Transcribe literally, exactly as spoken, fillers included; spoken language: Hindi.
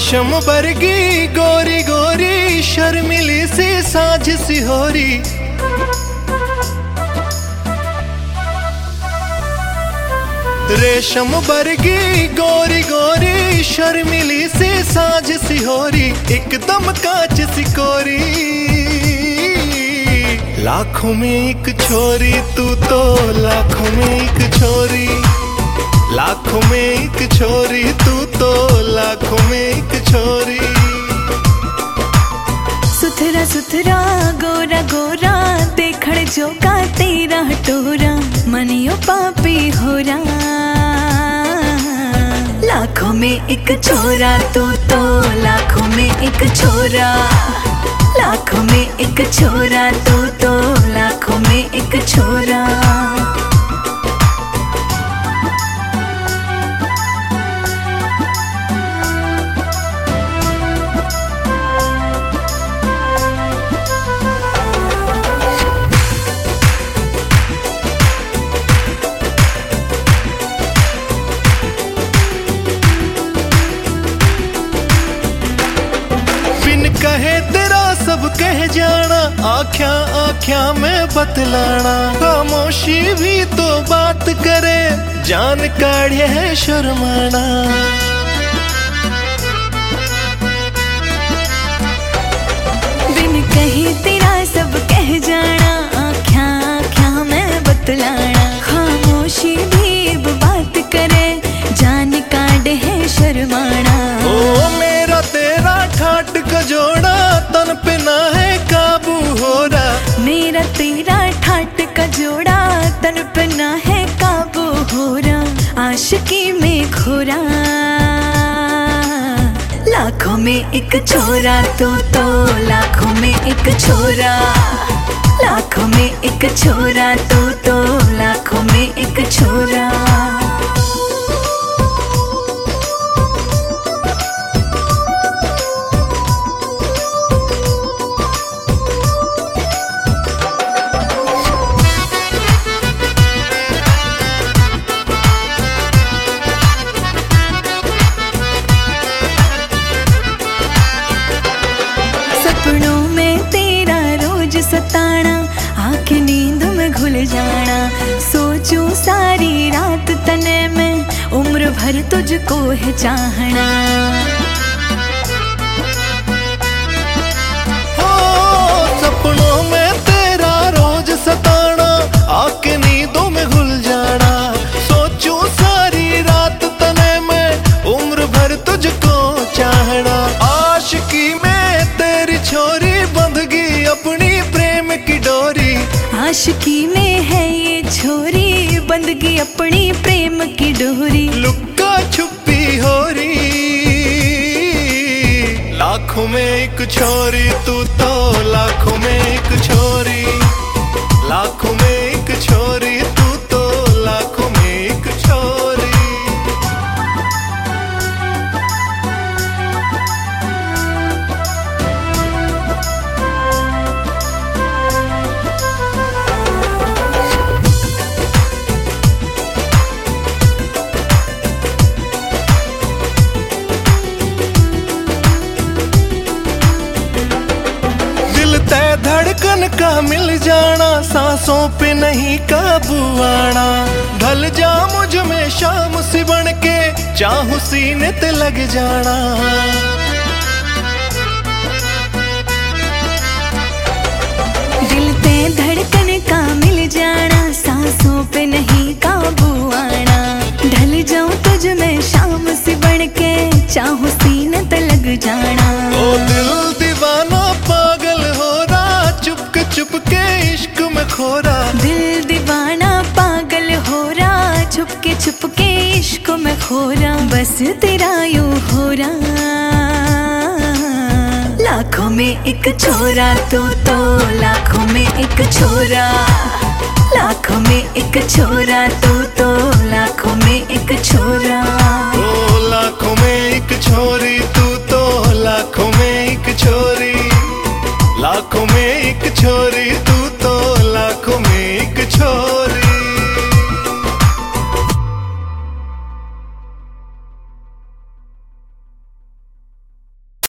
रेशम बरगी गोरी गोरी शर्मिली सी साझ सी होरी। रेशम बरगी गोरी गोरी शर्मिली सी साझ सी होरी, एकदम कांच सी कोरी। लाखों में एक छोरी तू तो लाखों में एक छोरी, लाखों में एक छोरी तू तो लाखों में एक छोरी। सुथरा सुथरा गोरा गोरा देखड़ जो का तेरा टोरा, मनियो पापी होरा। लाखों में एक छोरा तू तो लाखों में एक छोरा, लाखों में एक छोरा तू तो लाखों में एक छोरा। कहे तेरा सब कह जाना, आँख्या आँख्या में बतलाना। खामोशी भी तो बात करे, जान काढ़े है शर्माना। बिन कहे तेरा सब कह जाना, आँख्या आँख्या में बतलाना। खामोशी भी बात करे, जान काढ़े है शर्माना। ओ मेरा तेरा ठाट का जोड़ा, तन पे ना है काबू हो रहा। मेरा तेरा ठाट का जोड़ा, तन पे ना है काबू हो रहा। आशिकी में खोरा, लाखों में एक छोरा तू तो लाखों में एक छोरा, लाखों में एक छोरा तू तो लाखों में एक छोरा। सपनों में तेरा रोज सताना, आँख नींद में घुल जाना। सोचूं सारी रात तने में, उम्र भर तुझको है चाहना। हो सपनों में तेरा रोज सताना, आँख नींदों में घुल जाना। सोचूं सारी रात तने में, उम्र भर तुझको चाहना। आशिकी में छोरी बंधगी अपनी प्रेम की डोरी, आशिकी में है ये छोरी बंधगी अपनी प्रेम की डोरी। लुक्का छुपी होरी, लाखों में एक छोरी तू तो लाखों में एक छोरी, लाखों में एक छोरी तू तो लाखों में एक छोरी। धड़कन का मिल जाना, सांसों पे नहीं काबू आना। ढल जा मुझ में शाम सी बन के, चाहूं सीने ते लग जाना। दिल पे धड़कन का मिल जाना, सांसों पे नहीं काबू आना। ढल जाऊं तुझ में शाम सी बन के, चाहूं सीने ते लग जाना। ओ दिल दीवाना पागल हो रहा, चुपके चुपके इश्क में खोरा। दिल दीवाना पागल हो रहा, छुपके छुपके इश्क में खोरा। बस तेरा यूं हो रहा, लाखों में एक छोरा तू तो लाखों में एक छोरा, लाखों में एक छोरा तू तो लाखों में एक छोरा। ओ लाखों में एक छोरी तू तो लाखों में एक छोरी, लाखों में एक छोरी तू तो लाखों में एक छोरी।